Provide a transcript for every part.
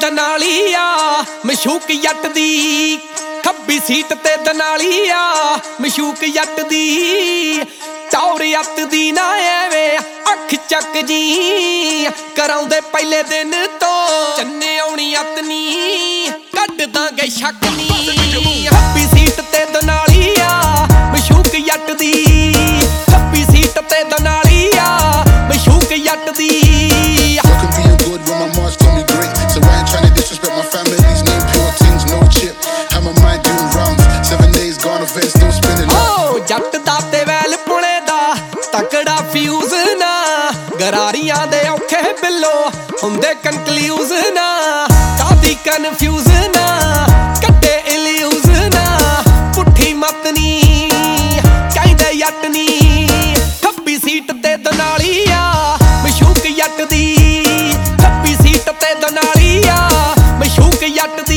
ਦਨਾਲੀ ਆ ਮਸ਼ੂਕ ਜੱਟ ਦੀ, ਖੱਬੀ ਸੀਟ ਤੇ ਦਨਾਲੀ ਆ ਮਸ਼ੂਕ ਜੱਟ ਦੀ। ਟੌਰ ਅੱਤ ਦੀ ਨਾ ਐਵੇਂ ਅੱਖ ਚੱਕ ਜੀ, ਕਰਾਉਂਦੇ ਪਹਿਲੇ ਦਿਨ ਤੋਂ ਚੰਨੇ ਆਉਣੀ ਅੱਤ ਨੀ, ਕੱਢ ਦਾਂਗੇ ਸ਼ੱਕ ਨੀ। ਖੱਬੀ ਸੀਟ ਤੇ ਦਨਾਲੀ ਆ ਮਸ਼ੂਕ ਜੱਟ ਦੀ, ਖੱਬੀ ਸੀਟ ਤੇ ਦਨਾਲੀ ਆ ਮਸ਼ੂਕ ਜੱਟ ਦੀ। ਜੱਟ ਦਾ ਤੇ ਵੈਲ ਪੁਣੇ ਦਾ ਤਕੜਾ ਫਿਊਜ਼ ਨਾ, ਗਰਾਰੀਆਂ ਦੇ ਔਖੇ ਬਿੱਲੋ ਹੁੰਦੇ ਕਨਕਲਿਊਜ਼ ਨਾ। ਕਾਦੀ ਕਨਫਿਊਜ਼ ਨਾ ਕੱਢੇ ਇਲਿਊਜ਼ ਨਾ, ਪੁੱਠੀ ਮਤ ਨੀ ਕਹਿੰਦੇ ਜੱਟ ਨੀ। ਖੱਬੀ ਸੀਟ ਤੇ ਦਨਾਲੀ ਆ ਮਸ਼ੂਕ ਜੱਟ ਦੀ, ਖੱਬੀ ਸੀਟ ਤੇ ਦਨਾਲੀ ਆ ਮਸ਼ੂਕ ਜੱਟ ਦੀ।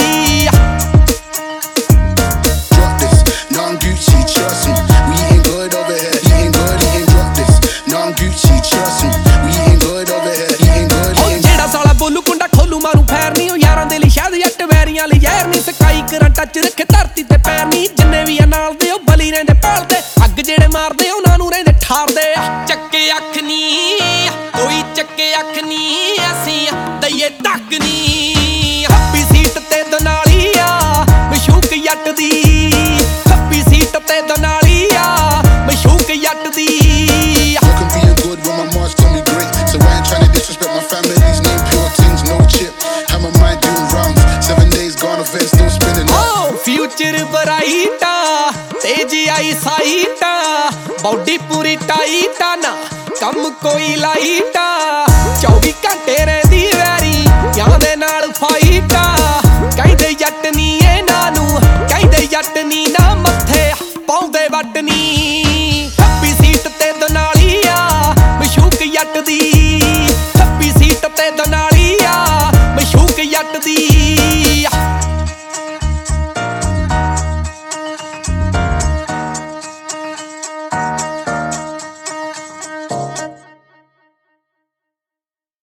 ਮਾਰੂ ਫੈਰ ਨੀ ਉਹ ਯਾਰਾਂ ਦੇ ਲਈ ਸ਼ਾਇਦ ਜੱਟ ਵੈਰੀਆਂ ਲਈ ਜ਼ਹਿਰ ਨੀ। ਸਕਾਈ ਕਰਾਂ ਟੱਚ ਰੱਖੇ ਧਰਤੀ ਤੇ ਪੈਰ ਨੀ, ਜਿੰਨੇ ਵੀ ਆ ਨਾਲ ਦੇ ਉਹ ਬਲੀ ਰਹਿੰਦੇ ਭਾਲਦੇ, ਅੱਗ ਜਿਹੜੇ ਮਾਰਦੇ ਉਹਨਾਂ ਨੂੰ ਰਹਿੰਦੇ ਠਾਰਦੇ। ਚੱਕੇ ਅੱਖ ਨੀ ਕੋਈ ਚੱਕੇ ਅੱਖ ਨੀ, ਅਸੀਂ ਦਈਏ ਧੱਕ ਨੀ। ਖੱਬੀ ਸੀਟ ਤੇ ਦਨਾਲੀ ਆ ਮਸ਼ੂਕ ਜੱਟ ਦੀ, ਖੱਬੀ ਸੀਟ ਤੇ ਦਨਾਲੀ ਆ ਮਸ਼ੂਕ ਜੱਟ ਦੀ। ਫਿਊਚਰ ਬਰਾਈਟਾ ਤੇਜੀ ਆਈ ਸਾਈਟਾ, ਬੌਡੀ ਪੂਰੀ ਟਾਈਟਾ ਨਾ ਕੰਮ ਕੋਈ ਲਾਈਟਾ, 24 ਘੰਟੇ ਰਹਿ